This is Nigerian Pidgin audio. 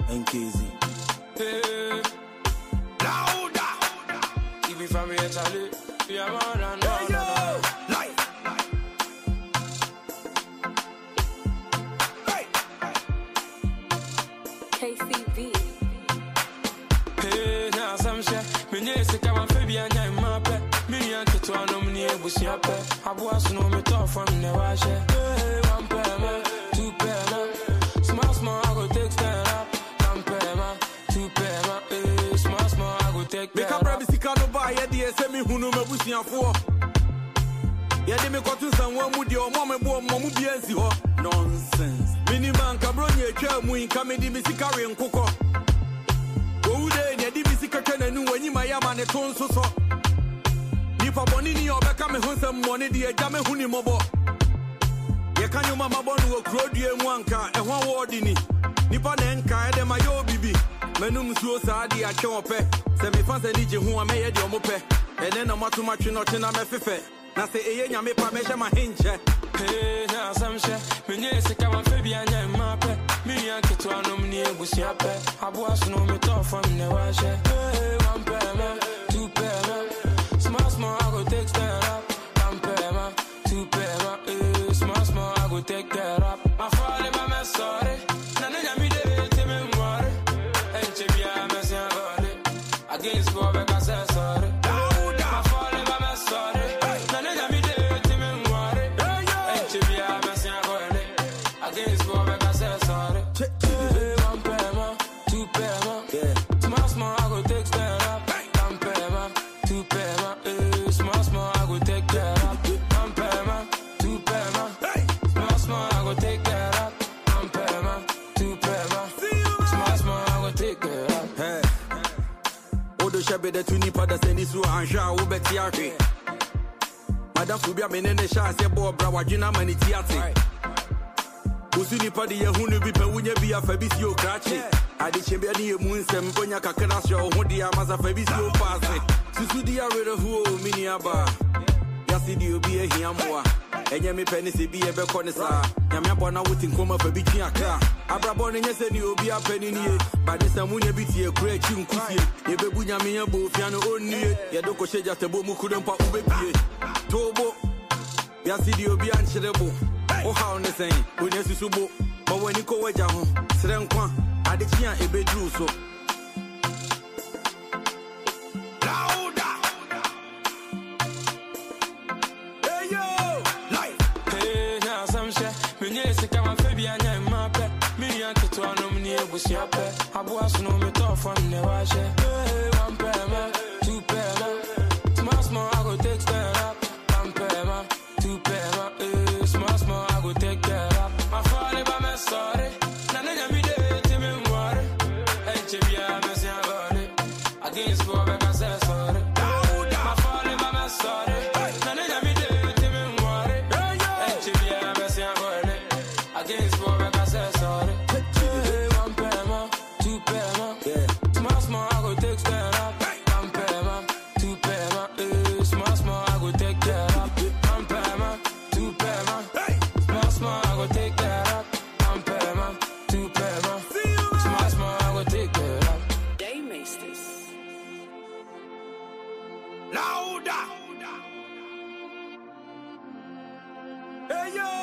NKZ. Hey, louder. Keep it from here, Charlie. We are more than Life. KCB. Hey, now some shit. Me need to come and Fabi and I'm my pet. Me and Kito and Omni was your pet. I was no me talk from the wash. Hey, one pair, man, two pair, man. Small, I go take stand up. One pair, man, two pair, man. Hey, small, I go take Make a brother see no buy a dear send me who know me bush for. Yeah, they make up to someone with your mama born Mamu Bianzi. Nonsense. Miniman Cabronia, Chamu, coming to Missicari and Coco. Go there, yeah, the Missicatan and when you my man at home so. Nipa Bonini or Beckham Husam money, the Jame Hunimobo. Ya can you mama born who crowd you in one car and one word in it. Nipa Nenka, and my yo bibi. Menum Suosadi at Chope. Semi fans and DJ who I made your mope. And then I'm too much not in a mefe. Na say enya me pa measure my hinge. Hey, now some shit. Me need to come and Fabi and I'm my pet. Me and Kito and Omni was your pet. I was no me talk from the wash. Hey, one pair, man, two pair, man. Small, I go take stand up. One pair, man, two pair, man. Hey, small, I go take care up. My father, my sorry. Nana, me de te me more. And Chibia, me say about it. Against go back, I say sorry. My father, my sorry. Against go back, I say sorry. Hey, one pair, man, two pair, man. Small, I go take stand up. One pair, man, two pair, man. Hey, small, I go take care up. One pair, man, two pair, man. Small, I go take care up. One pair, man, two pair, man. Small, I go take care up. Hey, Odo Shabe the Tuni Pada Senisu Anja Ubetiaki. Madam Fubia Menene Sha se bo bra wagina mani tiati. Usuni padi ye hunu bi pe wunye bi afabisi o krachi. Ade chembe ni emu nsem bonya kakra sho ho dia maza fabisi o passe. Susu dia were hu o mini aba. Yasi di obi e hiamboa. Enye me peni se bi e be ko ne sa. Nyame abona wuti nkoma fa bi twi akra. Abrabo ne nyese ni obi apeni nie. Ba de samunya bi tie kura chi nkusie. Ye bebu nyame ya bo fia no onnie. Ye do ko sheja tebo mu kudempa ubebie. Tobo Yasi di obi anchirebo. Oh how ne saying when you subo but when you go waja ho srenkwa adechia ebedru so louder. Hey yo life. Hey, now some shit. Me need to come and Fabi and I'm my pet. Me and Kito and Omni was your pet. I was no me talk from the wash. Hey, one pair, man, two pair, man. Small, I go take stand up. One pair, man, two pair, man. Hey, small, I go take care up. My father, my sorry. Nana, me de te me more. And Chibia, me say about it. Against go back, I say sorry. My father, my sorry. Nana, me de te me more. And Chibia, me say about it. Against go back, I say sorry. Hey, one pair, man, two pair, man. Small, I go take stand up. One pair, man, two pair, man. Hey, small, I go take care up. One pair, man, two pair, man. Small, I go take care up. One pair, man, two pair, man. Small, I go take care up. Day Masters. Louder. Hey yo